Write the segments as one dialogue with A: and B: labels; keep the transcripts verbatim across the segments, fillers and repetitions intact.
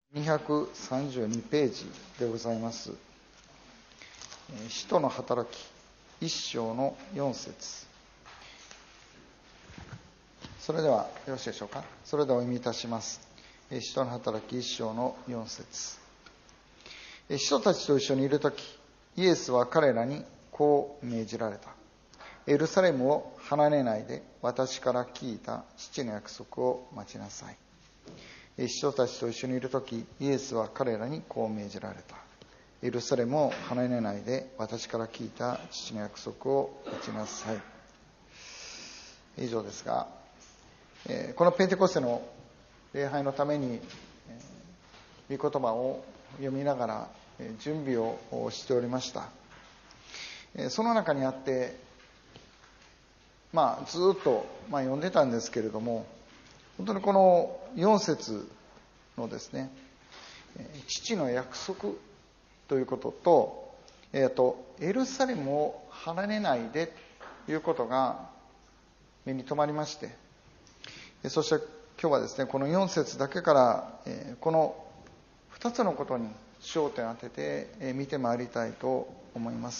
A: にひゃくさんじゅうにページでございます。使徒の働き一章の四節。それではよろしいでしょうか。それではお読みいたします。使徒の働き一章の四節。使徒たちと一緒にいるとき、イエスは彼らにこう命じられた。エルサレムを離れないで、私から聞いた父の約束を待ちなさい。使徒たちと一緒にいるとき、イエスは彼らにこう命じられた。エルサレムを離れないで、私から聞いた父の約束を待ちなさい。以上ですが、このペンテコステの礼拝のために、御言葉を読みながら準備をしておりました。その中にあって、まあ、ずっと、まあ、読んでたんですけれども、本当にこのよん節のですね、父の約束ということと、えーと、エルサレムを離れないでということが目に留まりまして、そして今日はですね、このよん節だけから、このふたつのことに焦点を当てて見てまいりたいと思います。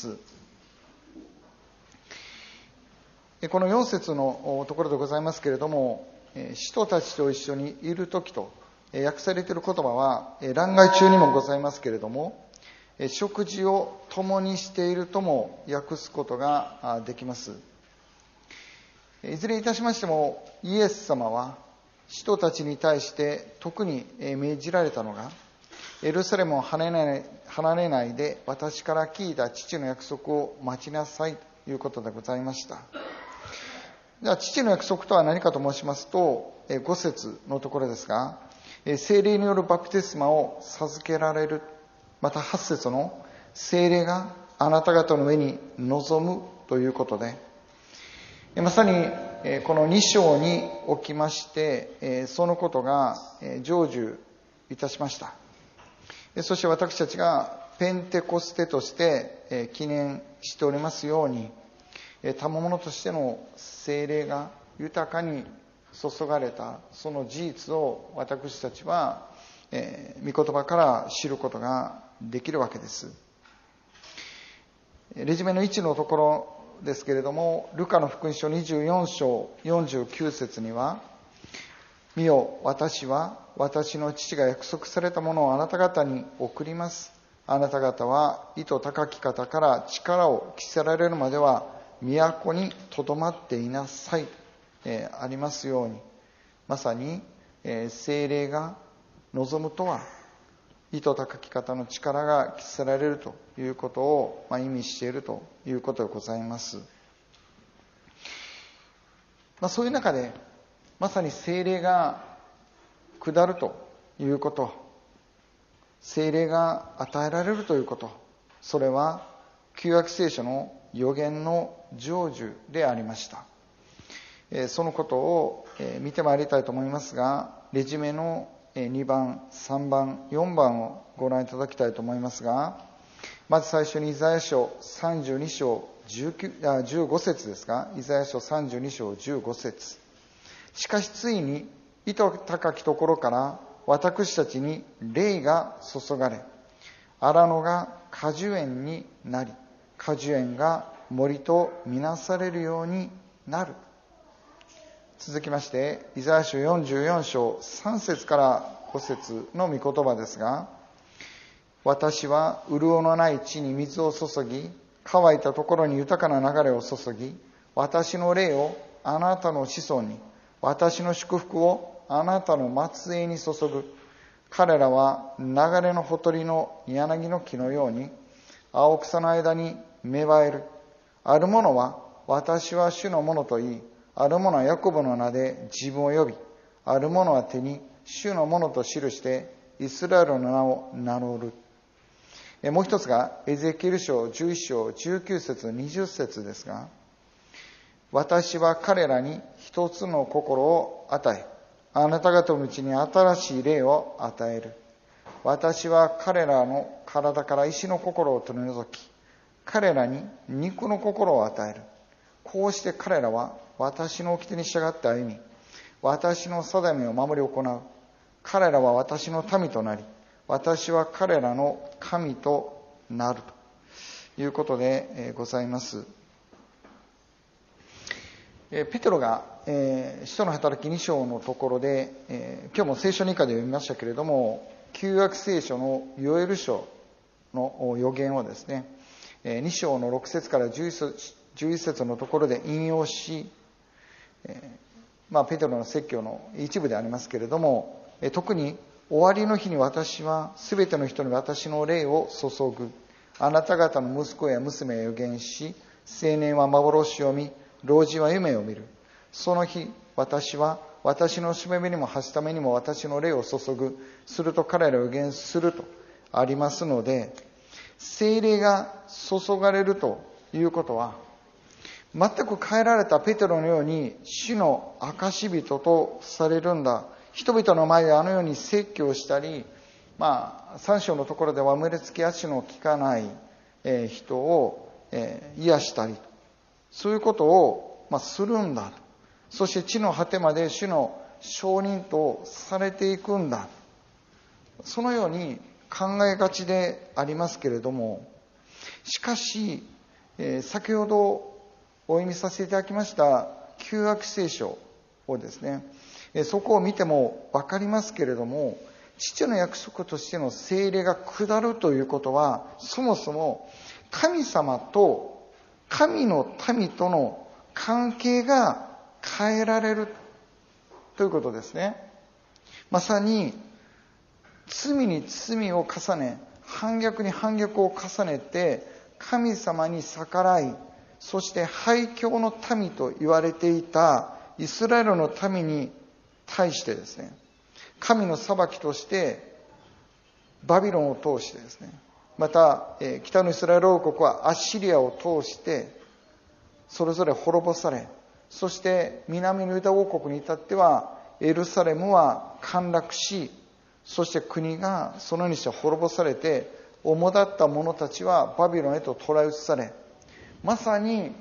A: このよん節のところでございますけれども、使徒たちと一緒にいるときと訳されている言葉は欄外中にもございますけれども、食事を共にしているとも訳すことができます。いずれにいたしましても、イエス様は使徒たちに対して特に命じられたのが、エルサレムを離れない、離れないで私から聞いた父の約束を待ちなさいということでございました。じゃあ父の約束とは何かと申しますと、ご節のところですが、聖霊によるバプテスマを授けられる。またはち節の聖霊があなた方の上に臨むということで、まさにこのに章におきましてそのことが成就いたしました。そして私たちがペンテコステとして記念しておりますように、賜物としての聖霊が豊かに注がれたその事実を私たちは、えー、御言葉から知ることができるわけです。レジュメのいちのところですけれども、ルカの福音書にじゅうよん章よんじゅうきゅう節には、見よ、私は私の父が約束されたものをあなた方に送ります。あなた方は意図高き方から力を着せられるまでは都にとどまっていなさい、えー、ありますように、まさに、えー、聖霊が望むとは意図高き方の力が着せられるということを、まあ、意味しているということでございます。まあ、そういう中でまさに聖霊が下るということ、聖霊が与えられるということ、それは旧約聖書の預言の成就でありました。そのことを見てまいりたいと思いますが、レジュメのにばん、さんばん、よんばんをご覧いただきたいと思いますが、まず最初にイザヤ書さんじゅうに章じゅうきゅうあじゅうご節ですが、イザヤ書さんじゅうに章じゅうご節。しかしついに意図高きところから私たちに霊が注がれ、荒野が果樹園になり、果樹園が森とみなされるようになる。続きましてイザヤ書よんじゅうよん章さん節からご節の御言葉ですが、私は潤のない地に水を注ぎ、乾いたところに豊かな流れを注ぎ、私の霊をあなたの子孫に、私の祝福をあなたの末裔に注ぐ。彼らは流れのほとりの柳の木のように青草の間に芽生える。ある者は私は主のものと言い、ある者はヤコブの名で自分を呼び、ある者は手に主のものと記してイスラエルの名を名乗る。もう一つがエゼキエル書じゅういち章じゅうきゅう節にじゅう節ですが、私は彼らに一つの心を与え、あなた方のうちに新しい霊を与える。私は彼らの体から石の心を取り除き、彼らに肉の心を与える。こうして彼らは私の掟に従って歩み、私の定めを守り行う。彼らは私の民となり、 私は彼らの神となるということでございます。ペテロが、えー、使徒の働きに章のところで、えー、今日も聖書にかで読みましたけれども、旧約聖書のヨエル書の予言をですね、に章のろく節からじゅういち節のところで引用し、えーまあ、ペテロの説教の一部でありますけれども、特に終わりの日に私はすべての人に私の霊を注ぐ。あなた方の息子や娘へ予言し、青年は幻を見、老人は夢を見る。その日、私は私のしもべにもはしためにも私の霊を注ぐ。すると彼らを予言するとありますので、聖霊が注がれるということは、全く変えられたペテロのように主の証人とされるんだ。人々の前であのように説教したり、まあ、三章のところでは生まれつき足の利かない人を癒したり、そういうことを、まあ、するんだ。そして地の果てまで主の証人とされていくんだ。そのように考えがちでありますけれども、しかし、えー、先ほどお読みさせていただきました旧約聖書をですね、えー、そこを見てもわかりますけれども、父の約束としての聖霊が下るということは、そもそも神様と神の民との関係が変えられるということですね。まさに罪に罪を重ね、反逆に反逆を重ねて神様に逆らい、そして廃墟の民と言われていたイスラエルの民に対してですね、神の裁きとしてバビロンを通してですね、また、えー、北のイスラエル王国はアッシリアを通してそれぞれ滅ぼされ、そして南のユダ王国に至ってはエルサレムは陥落し、そして国がそのようにして滅ぼされて、主だった者たちはバビロンへと捕らえ移され、まさに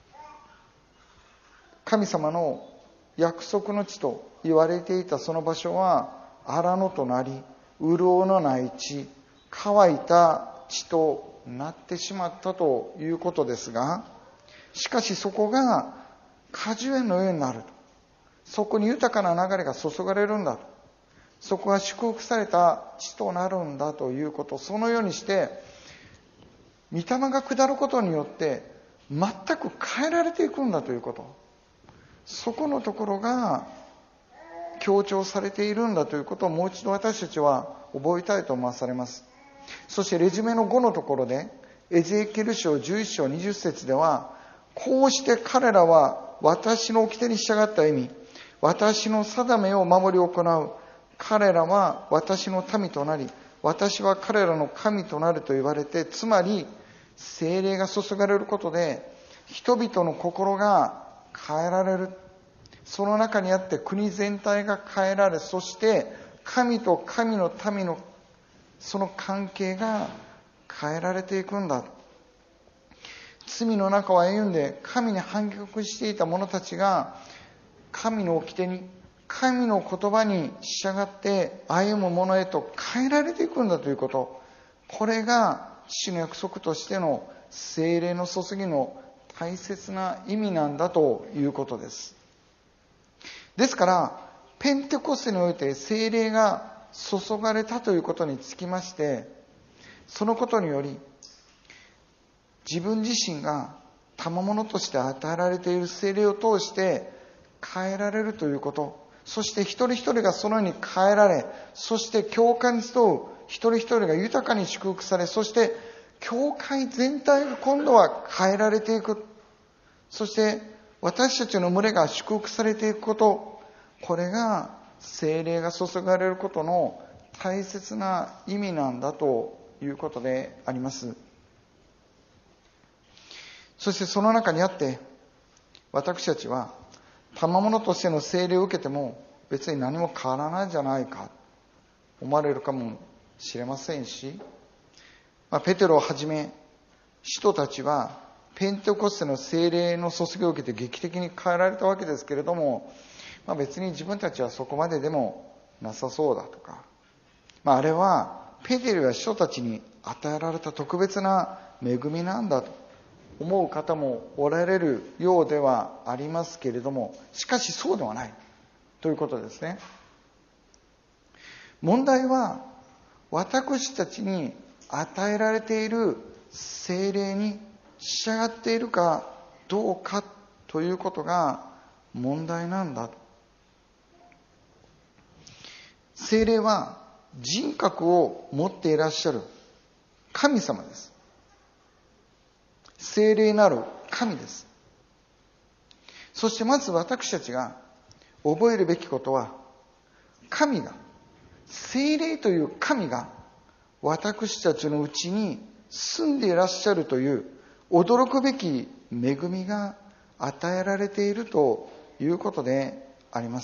A: 神様の約束の地と言われていたその場所は荒野となり、潤いのない地、乾いた地となってしまったということですが、しかしそこが果樹園のようになると。そこに豊かな流れが注がれるんだと。そこが祝福された地となるんだということ。そのようにして御霊が下ることによって全く変えられていくんだということ。そこのところが強調されているんだということをもう一度私たちは覚えたいと思わされます。そしてレジュメのごのところでエゼキエル書じゅういち章にじゅっ節では、こうして彼らは私の掟に従った意味、私の定めを守り行う。彼らは私の民となり、私は彼らの神となると言われて、つまり聖霊が注がれることで人々の心が変えられる。その中にあって国全体が変えられ、そして神と神の民のその関係が変えられていくんだ。罪の中を歩んで神に反逆していた者たちが神の掟に、神の言葉に従って歩む者へと変えられていくんだということ。これが父の約束としての聖霊の注ぎの大切な意味なんだということです。ですからペンテコステにおいて聖霊が注がれたということにつきまして、そのことにより自分自身が賜物として与えられている聖霊を通して変えられるということ、そして一人一人がそのように変えられ、そして教会に集う一人一人が豊かに祝福され、そして教会全体が今度は変えられていく、そして私たちの群れが祝福されていくこと、これが聖霊が注がれることの大切な意味なんだということであります。そしてその中にあって私たちは賜物としての聖霊を受けても別に何も変わらないんじゃないか思われるかもしれませんし、まあ、ペテロをはじめ使徒たちはペンテコステの聖霊の注ぎを受けて劇的に変えられたわけですけれども、まあ、別に自分たちはそこまででもなさそうだとか、まあ、あれはペテルや使徒たちに与えられた特別な恵みなんだと思う方もおられるようではありますけれども、しかしそうではないということですね。問題は私たちに与えられている聖霊に従っているかどうかということが問題なんだ。聖霊は人格を持っていらっしゃる神様です。聖霊なる神です。そしてまず私たちが覚えるべきことは、神が、聖霊という神が私たちのうちに住んでいらっしゃるという驚くべき恵みが与えられているということであります。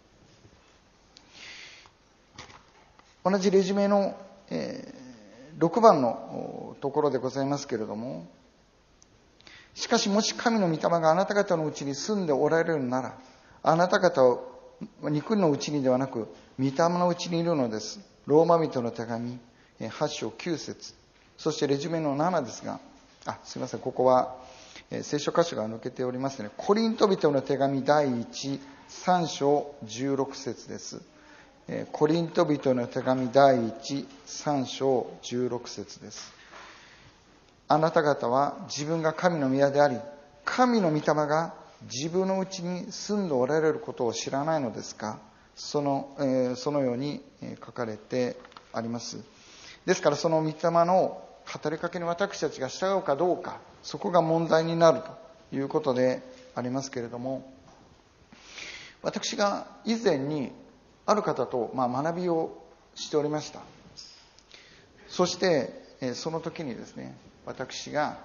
A: 同じレジュメの、えー、ろくばんのところでございますけれども、しかしもし神の御霊があなた方のうちに住んでおられるなら、あなた方は肉のうちにではなく御霊のうちにいるのです。ローマ人の手紙はち章きゅう節、そしてレジュメのななですが、あ、すみません、ここは聖書箇所が抜けておりますね。コリント人の手紙だいいち、さん章じゅうろく節です。コリント人の手紙だいいち、さん章じゅうろく節です。あなた方は自分が神の宮であり、神の御霊が自分のうちに住んでおられることを知らないのですか。その、えー、そのように書かれてあります。ですからその御霊の語りかけに私たちが従うかどうか、そこが問題になるということでありますけれども、私が以前にある方と、まあ、学びをしておりました。そしてその時にですね、私が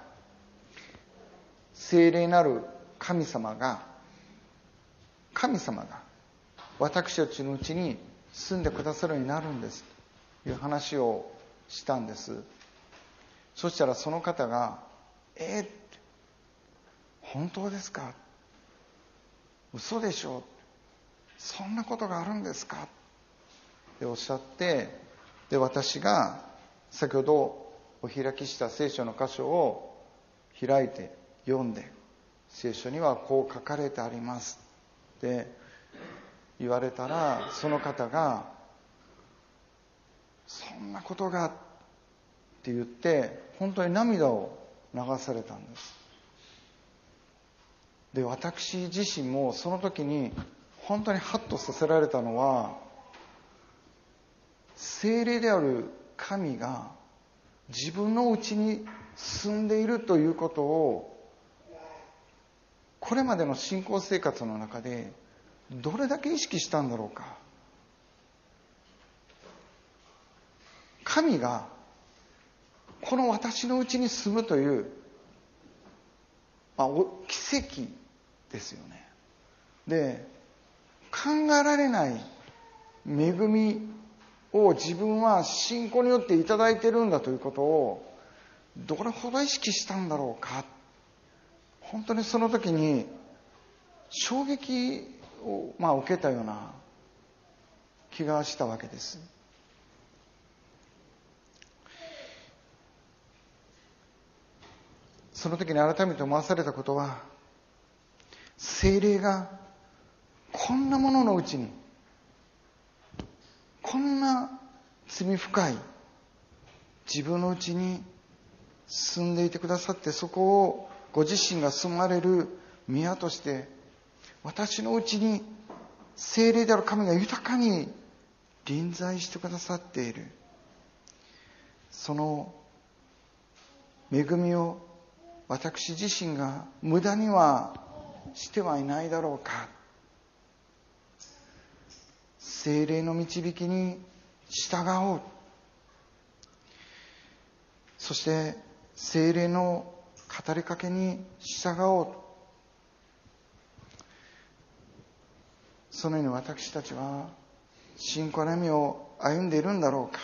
A: 聖霊なる神様が神様が私たちのうちに住んでくださるようになるんですという話をしたんです。そしたらその方が「えー、本当ですか？嘘でしょ？そんなことがあるんですか？」っておっしゃって、で私が先ほどお開きした聖書の箇所を開いて読んで、聖書にはこう書かれてありますって言われたら、その方がそんなことがって言って本当に涙を流されたんです。で私自身もその時に本当にハッとさせられたのは、聖霊である神が自分のうちに住んでいるということを、これまでの信仰生活の中でどれだけ意識したんだろうか。神がこの私のうちに住むという、まあ、奇跡ですよね。で、考えられない恵みを自分は信仰によっていただいているんだということをどれほど意識したんだろうか。本当にその時に衝撃を、まあ、受けたような気がしたわけです。その時に改めて思わされたことは、聖霊がこんなもののうちに、こんな罪深い自分のうちに住んでいてくださって、そこをご自身が住まれる宮として私のうちに聖霊である神が豊かに臨在してくださっている。その恵みを私自身が無駄にはしてはいないだろうか。聖霊の導きに従おう。そして聖霊の語りかけに従おう。そのように私たちは信仰の歩みを歩んでいるんだろうか。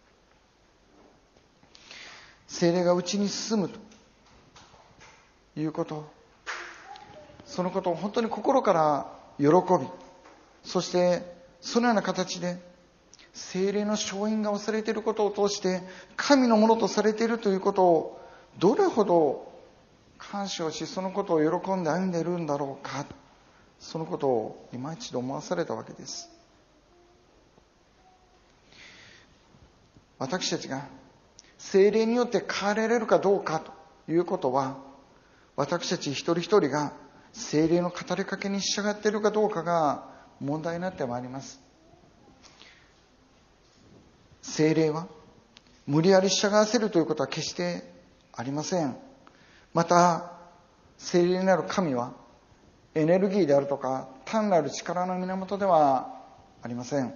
A: 聖霊がうちに進むということ、そのことを本当に心から喜び、そしてそのような形で聖霊の勝因が押されていることを通して神のものとされているということをどれほど感謝をし、そのことを喜んで歩んでいるんだろうか、そのことを今一度思わされたわけです。私たちが聖霊によって変えられるかどうかということは、私たち一人一人が聖霊の語りかけに従っているかどうかが問題になってまいります。聖霊は無理やり従わせるということは決してありません。また聖霊なる神はエネルギーであるとか単なる力の源ではありません。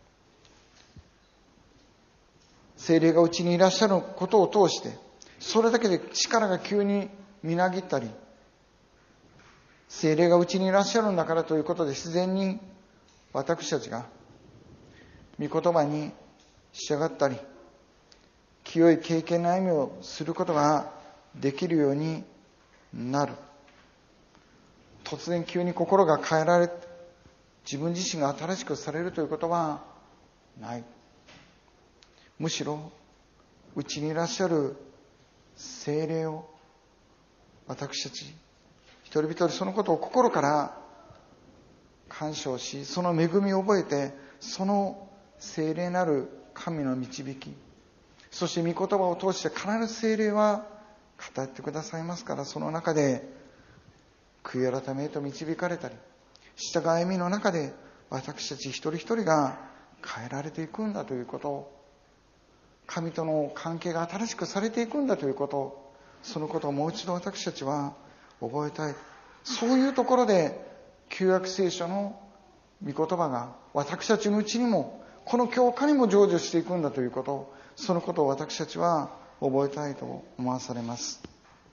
A: 聖霊がうちにいらっしゃることを通して、それだけで力が急にみなぎったり、聖霊がうちにいらっしゃるんだからということで自然に私たちが御言葉に従ったり、清い経験の歩みをすることができるようになる。突然急に心が変えられ、自分自身が新しくされるということはない。むしろうちにいらっしゃる聖霊を私たち一人一人そのことを心から感謝をし、その恵みを覚えて、その聖霊なる神の導き、そして御言葉を通して必ず聖霊は語ってくださいますから、その中で悔い改めへと導かれたり、従い歩みの中で私たち一人一人が変えられていくんだということ、神との関係が新しくされていくんだということ、そのことをもう一度私たちは覚えたい。そういうところで旧約聖書の御言葉が私たちのうちにも、この教会にも成就していくんだということ、そのことを私たちは覚えたいと思わされます。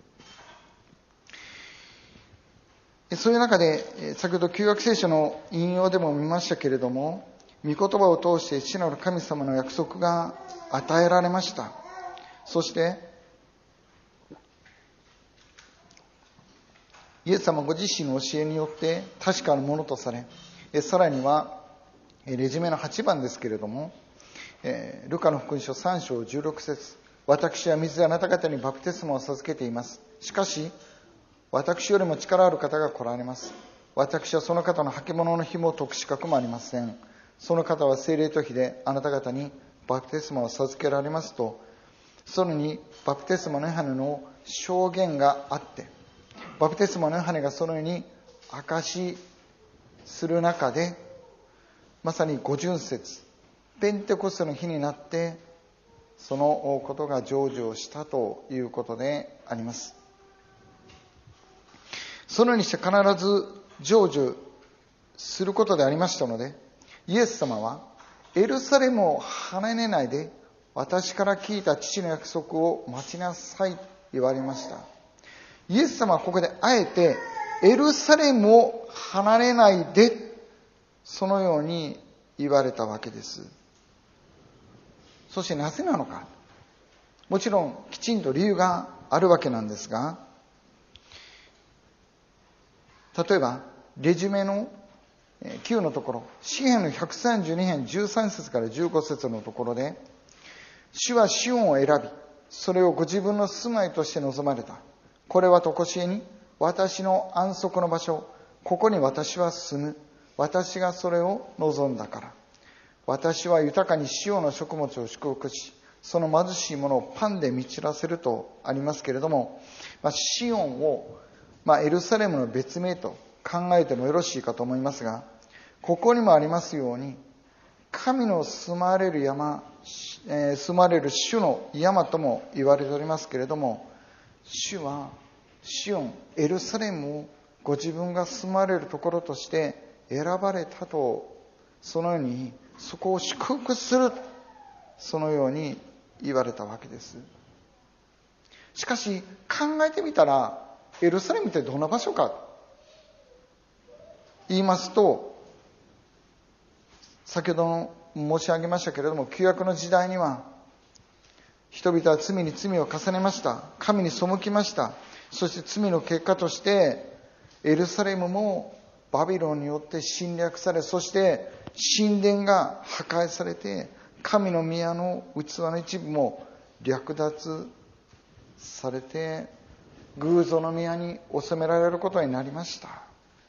A: そういう中で、先ほど旧約聖書の引用でも見ましたけれども、御言葉を通して父なる神様の約束が与えられました。そしてイエス様ご自身の教えによって確かなものとされ、さらにはレジュメのはちばんですけれども、ルカの福音書さん章じゅうろく節、私は水であなた方にバプテスマを授けています。しかし私よりも力ある方が来られます。私はその方の履物の紐を解く資格もありません。その方は聖霊と火であなた方にバプテスマを授けられますと、それにバプテスマのヨハネの証言があって、バプテスマのヨハネがそのように証しする中で、まさに五巡節、ペンテコステの日になってそのことが成就したということであります。そのようにして必ず成就することでありましたので、イエス様はエルサレムを離れないで私から聞いた父の約束を待ちなさいと言われました。イエス様はここであえてエルサレムを離れないで、そのように言われたわけです。そしてなぜなのか、もちろんきちんと理由があるわけなんですが、例えばレジュメのきゅうのところ、詩編のひゃくさんじゅうに編じゅうさん節からじゅうご節のところで、主はシオンを選び、それをご自分の住まいとして望まれた。これはとこしえに私の安息の場所、ここに私は住む。私がそれを望んだから。私は豊かにシオンの食物を祝福し、その貧しいものをパンで満ちらせるとありますけれども、まあ、シオンを、まあ、エルサレムの別名と考えてもよろしいかと思いますが、ここにもありますように、神の住まれる山、えー、住まれる主の山とも言われておりますけれども、主はシオン、エルサレムをご自分が住まれるところとして選ばれたと、そのようにそこを祝福する、そのように言われたわけです。しかし考えてみたら、エルサレムってどんな場所か言いますと、先ほど申し上げましたけれども、旧約の時代には人々は罪に罪を重ねました。神に背きました。そして罪の結果としてエルサレムもバビロンによって侵略され、そして神殿が破壊されて神の宮の器の一部も略奪されて偶像の宮に収められることになりました。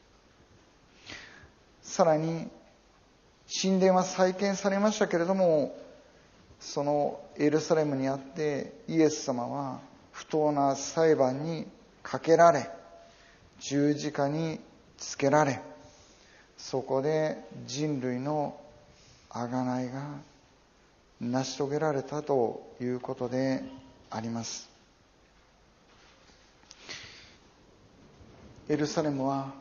A: さらに神殿は再建されましたけれども、そのエルサレムにあってイエス様は不当な裁判にかけられ、十字架につけられ、そこで人類の贖いが成し遂げられたということであります。エルサレムは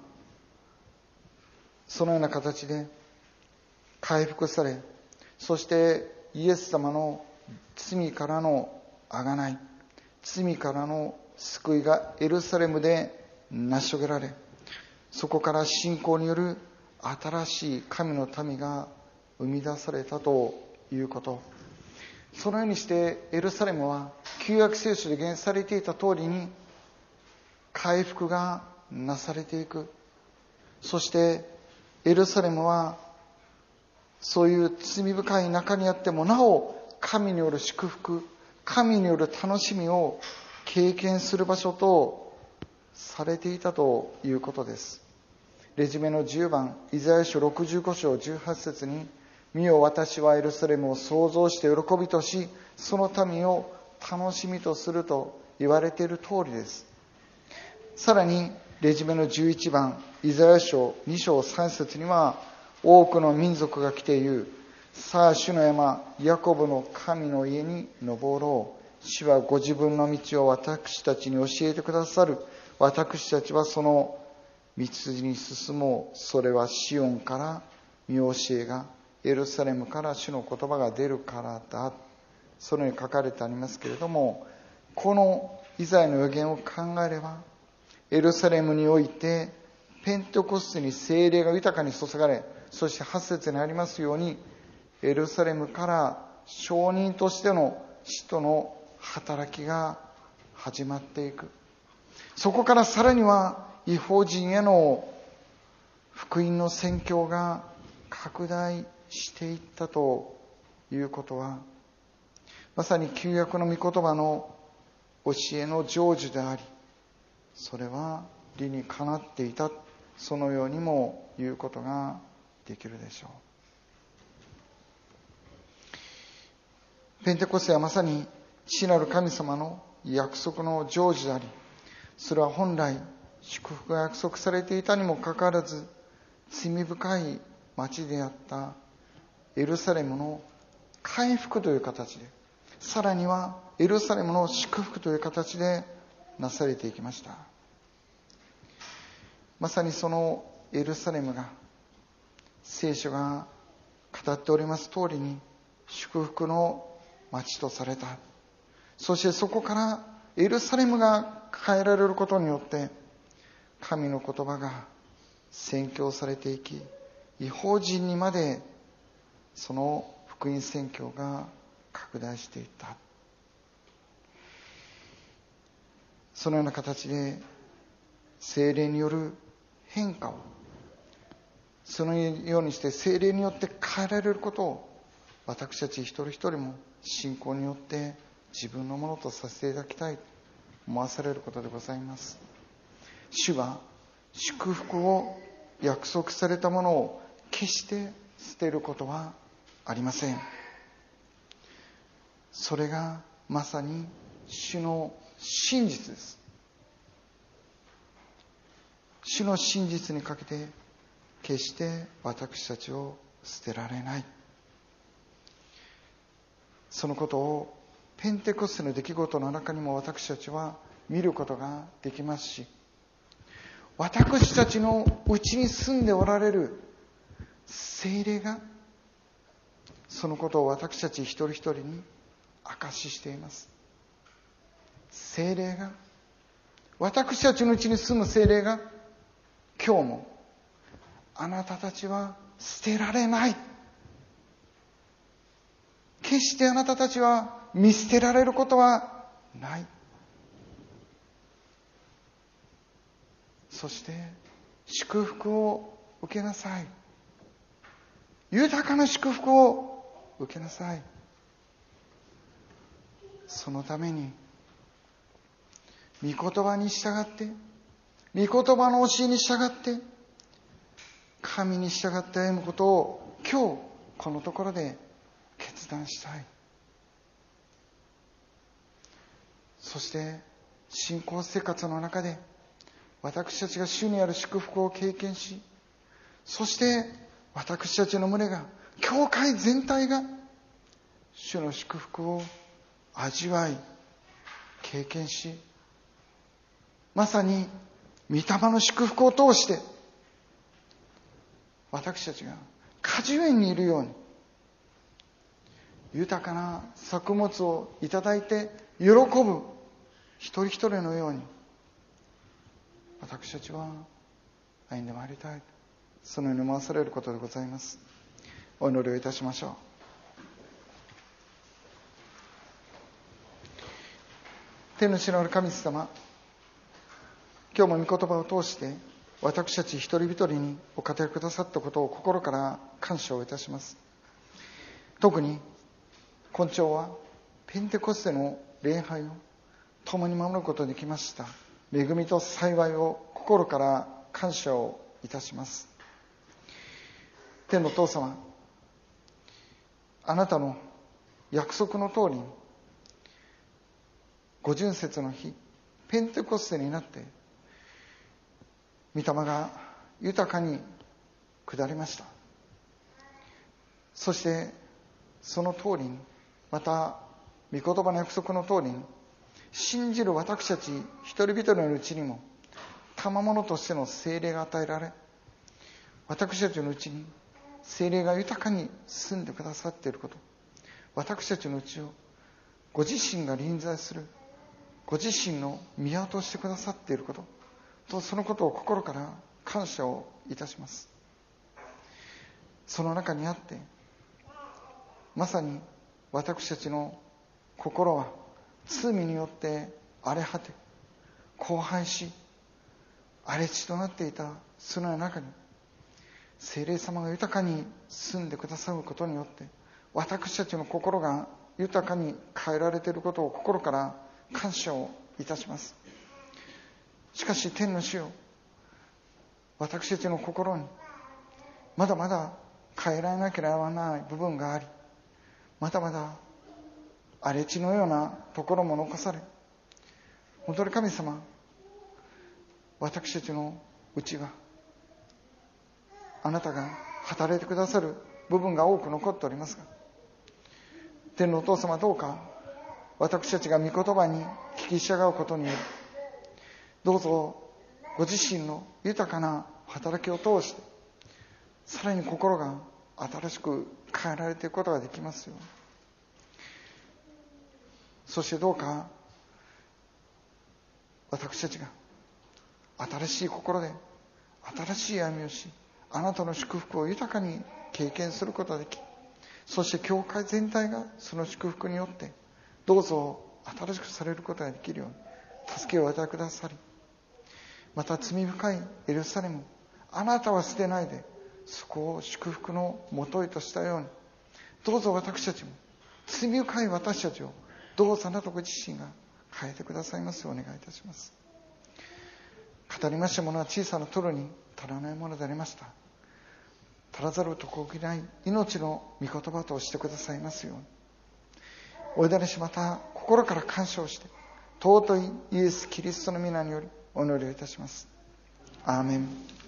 A: そのような形で回復され、そしてイエス様の罪からの贖い、罪からの救いがエルサレムで成し遂げられ、そこから信仰による新しい神の民が生み出されたということ。そのようにしてエルサレムは旧約聖書で言されていた通りに回復がなされていく。そしてエルサレムはそういう罪深い中にあってもなお神による祝福、神による楽しみを経験する場所とされていたということです。レジュメのじゅうばん、イザヤ書ろくじゅうごしょうじゅうはちせつに、見よ私はエルサレムを創造して喜びとし、その民を楽しみとすると言われている通りです。さらにレジュメのじゅういちばん、イザヤ書にしょうさんせつには、多くの民族が来て言う。さあ主の山、ヤコブの神の家に登ろう。主はご自分の道を私たちに教えてくださる。私たちはその道筋に進もう。それはシオンから見教えが、エルサレムから主の言葉が出るからだ。そのように書かれてありますけれども、このイザヤの予言を考えれば、エルサレムにおいてペンテコステに聖霊が豊かに注がれ、そしてはちせつにありますように、エルサレムから証人としての使徒の働きが始まっていく。そこからさらには異邦人への福音の宣教が拡大していったということは、まさに旧約の御言葉の教えの成就であり、それは理にかなっていた、そのようにも言うことができるでしょう。ペンテコステはまさに父なる神様の約束の成就であり、それは本来祝福が約束されていたにもかかわらず、罪深い町であったエルサレムの回復という形で、さらにはエルサレムの祝福という形でなされていきました。まさにそのエルサレムが、聖書が語っております通りに祝福の町とされた。そしてそこからエルサレムが変えられることによって神の言葉が宣教されていき、異邦人にまでその福音宣教が拡大していった。そのような形で聖霊による変化を、そのようにして聖霊によって変えられることを、私たち一人一人も信仰によって自分のものとさせていただきたいと思わされることでございます。主は祝福を約束されたものを決して捨てることはありません。それがまさに主の真実です。主の真実にかけて決して私たちを捨てられない。そのことをペンテコステの出来事の中にも私たちは見ることができますし、私たちのうちに住んでおられる聖霊がそのことを私たち一人一人に証ししています。聖霊が、私たちのうちに住む聖霊が、今日もあなたたちは捨てられない、決してあなたたちは見捨てられることはない、そして祝福を受けなさい、豊かな祝福を受けなさい。そのために御言葉に従って、御言葉の教えに従って、神に従って歩むことを今日このところで決断したい。そして信仰生活の中で私たちが主にある祝福を経験し、そして私たちの胸が、教会全体が主の祝福を味わい経験し、まさに御霊の祝福を通して私たちが果樹園にいるように、豊かな作物をいただいて喜ぶ一人一人のように、私たちは歩んでまいりたい、そのように思わされることでございます。お祈りをいたしましょう。天の地のある神様、今日も御言葉を通して私たち一人一人にお語りくださったことを心から感謝をいたします。特に今朝はペンテコステの礼拝を共に守ることができました恵みと幸いを心から感謝をいたします。天のお父様、あなたの約束の通りに五旬節の日、ペンテコステになって御霊が豊かに下りました。そしてその通りに、また御言葉の約束の通りに、信じる私たち一人一人のうちにも賜物としての聖霊が与えられ、私たちのうちに聖霊が豊かに住んでくださっていること、私たちのうちをご自身が臨在する、ご自身の宮としてくださっていることと、そのことを心から感謝をいたします。その中にあって、まさに私たちの心は罪によって荒れ果て荒廃し荒れ地となっていたその中に、聖霊様が豊かに住んでくださることによって、私たちの心が豊かに変えられていることを心から感謝をいたします。しかし天の主よ、私たちの心にまだまだ変えられなければならない部分があり、まだまだ荒れ地のようなところも残され、本当に神様、私たちのうちはあなたが働いてくださる部分が多く残っておりますが、天のお父様、どうか私たちが御言葉に聞き従うことにより、どうぞご自身の豊かな働きを通して、さらに心が新しく変えられていくことができますように。そしてどうか私たちが新しい心で新しい歩みをし、あなたの祝福を豊かに経験することができ、そして教会全体がその祝福によってどうぞ新しくされることができるように助けをお与えくださり、また罪深いエルサレムをあなたは捨てないで、そこを祝福のもとへとしたように、どうぞ私たちも、罪深い私たちをどうぞあなたご自身が変えてくださいますようお願いいたします。語りましたものは小さなトロに足らないものでありました。足らざるとこぎない命の御言葉としてくださいますように。お祈りし、また心から感謝をして、尊いイエス・キリストの皆によりお祈りをいたします。アーメン。